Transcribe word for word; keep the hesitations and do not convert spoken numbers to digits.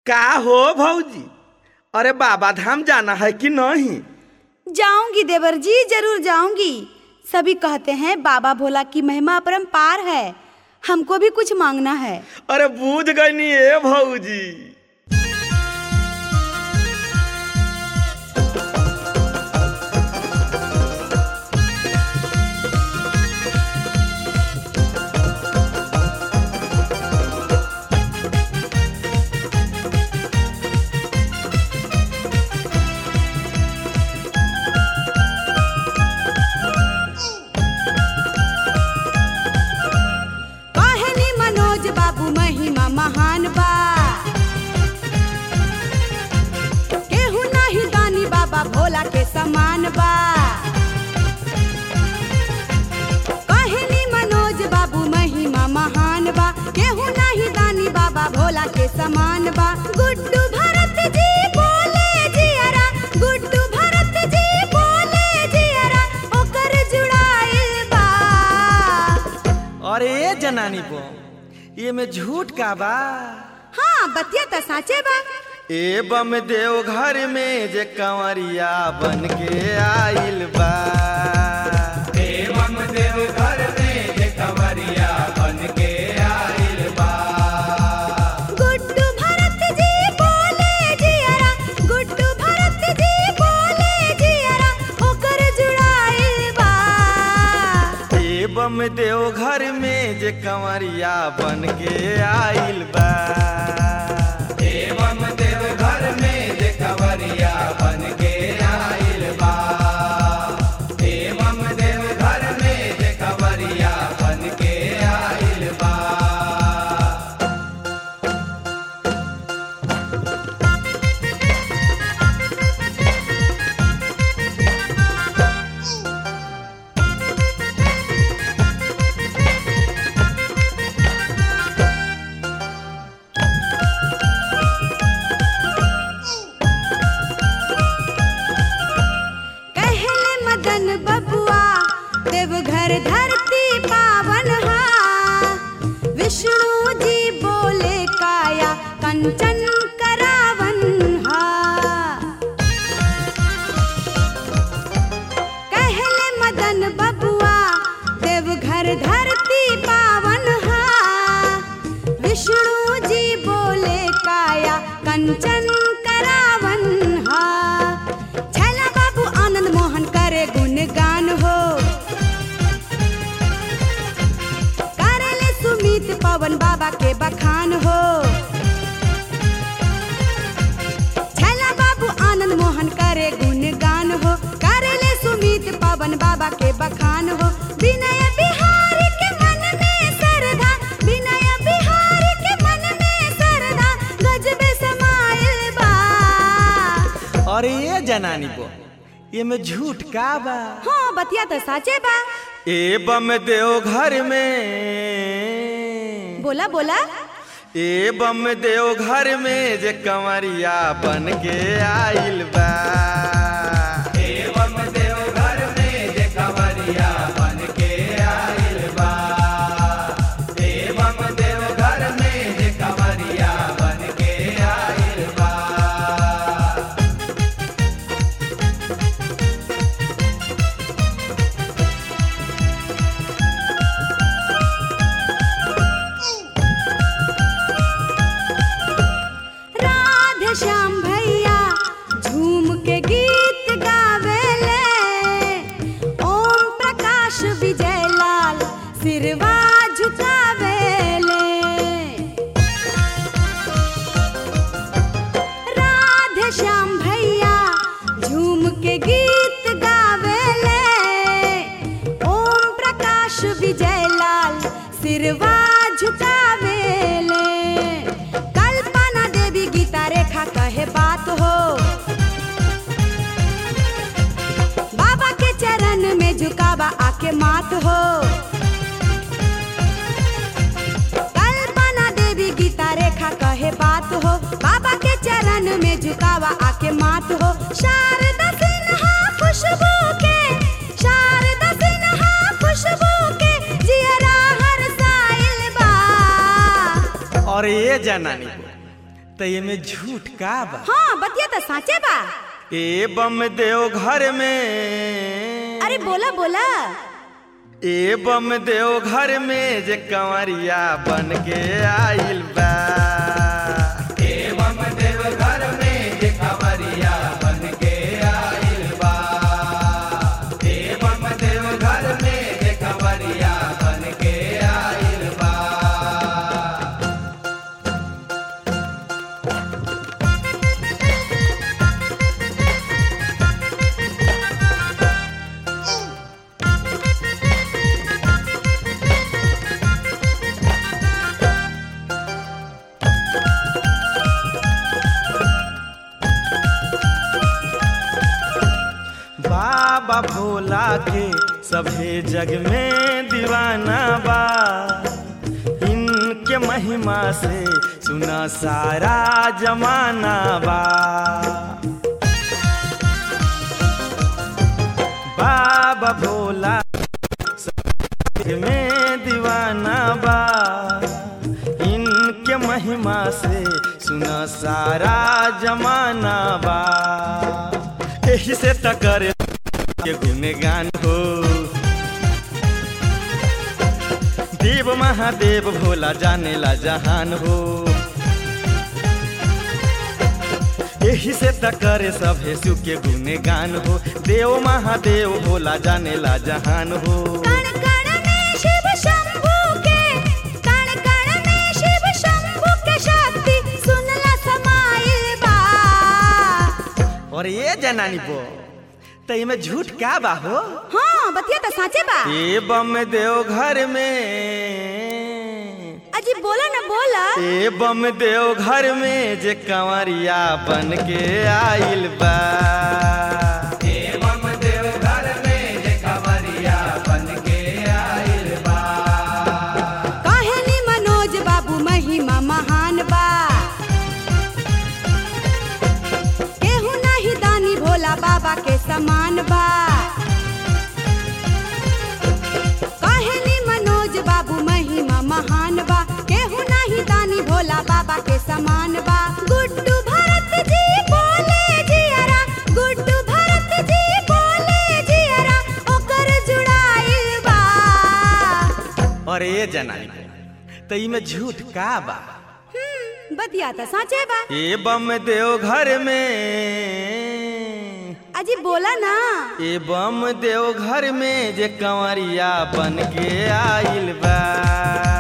का हो भौजी? अरे बाबा धाम जाना है कि नहीं? जाऊंगी देवर जी, जरूर जाऊंगी। सभी कहते हैं बाबा भोला की महिमा अपरंपार है, हमको भी कुछ मांगना है। अरे बूझ गई नी ए भौजी। महान बा केहू नहीं दानी बाबा भोला के समान बा। कहनी मनोज बाबू महिमा महान बा, केहू नहीं दानी बाबा भोला के समान बा। गुड्डू भरत जी बोले जियरा, गुड्डू भरत जी बोले जियरा, ओकर जुड़ाइल बा। अरे जनानी बो, ये में झूठ का बा? हाँ बतिया तो साचे बा। ए बम देव घर में जे कंवरिया बन के आइल बा। ए बम देव घर में जे कंवरिया बन के आइल बा। गुड्डू भरत जी बोले जियरा, गुड्डू भरत जी बोले जियरा, ओकर जुड़ाइल बा। ए बम देव घर में जे कंवरिया बन के आइल बा। ए बम देव घर में जे कंवरिया बन के आइल बा। ए बम देव घर में जे कंवरिया बन के आइल बा। देवघर धरती पावन हा, विष्णु जी बोले काया कंचन करावन हा। कहले मदन बबुआ देवघर धरती पावन हा, विष्णु जी बोले काया कंचन करावन हा। छैला बाबू आनंद मोहन करे गुणगान हो, पवन बाबा के बखान हो। छैला बाबू आनंद मोहन करे गुणगान हो, करेले सुमित पवन बाबा के बखान हो। विनय बिहारी के मन में श्रद्धा, विनय बिहारी के मन में श्रद्धा, गजबे समाइल बा। अरे ये जनानी बो, ये में झूठ का बा? हाँ बतिया तो साचे बा। ए बम देव घर में, बोला बोला। ए बम देव घर में जे कंवरिया बन के आइल बा। ए बम देव घर में जे कंवरिया बन के आइल बा। ए बम देव घर में जे कंवरिया बन के आइल बा। श्याम भैया झूम के गीत गावेले, ओम प्रकाश विजय लाल सिरवा झुकावेले। राधे श्याम भैया झूम के गीत गावेले, ओम प्रकाश विजय लाल सिरवा झुकावेले। कहे बात हो, बाबा के चरण में झुकावा आके मात हो। कल्पना देवी गीता रेखा कहे बात हो, बाबा के चरण में झुकावा आके मात हो। शारदा सिन्हा खुशबू के, शारदा सिन्हा खुशबू के, जियरा हर साइल बा। और ये जनानी तो ये में झूठ का बा? हाँ बतिया तो साचे बा। ए बम देव घर में, अरे बोला बोला। ए बम देव घर में जे कंवरिया बन के आइल बा। ए बम देव घर में जे कंवरिया बन के आइल बा। ए बम देव घर में जे कंवरिया बन के आइल बा। बाबा भोला के सभे जग में दीवाना बा। इनके महिमा से सुना सारा जमाना बा। बाबा भोला सभे जग में दीवाना बा। इनके महिमा से सुना सारा जमाना बा। यही से टकर के गुणगान हो। देव महादेव भोला जाने ला जहान हो। यही से टकर सभे शिव के गुणगान हो। देव महादेव भोला जाने ला जहान हो। कण कण में शिव शंभू के, कण कण में शिव शंभू के शक्ति सुनला समाइल बा। और ये जनानी बो तो इमे झूठ क्या बा हो? हाँ बतिया तो साचे बा। ए बम देव घर में, अजी बोला ना बोला। ए बम देव घर में जे कंवरिया बन के आइल बा। ए बम देव घर में जे कंवरिया बन के आइल बा। काहे नी मनोज बाबू महिमा महान बा। केहू नहीं दानी भोला बाबा के समान बा। काहे नी मनोज बाबू महिमा महान बा। केहू नहीं दानी भोला बाबा के समान बा। गुड्डू भरत जी बोले जियरा, गुड्डू भरत जी बोले जियरा, ओकर जुड़ाइल बा। और ये जनानी तो इमे झूठ का बा? हम्म बतिया तो साचे बा। ए बम देव घर में, अजी बोला ना। ए बम देव घर में जे कंवरिया बन के आइल बा।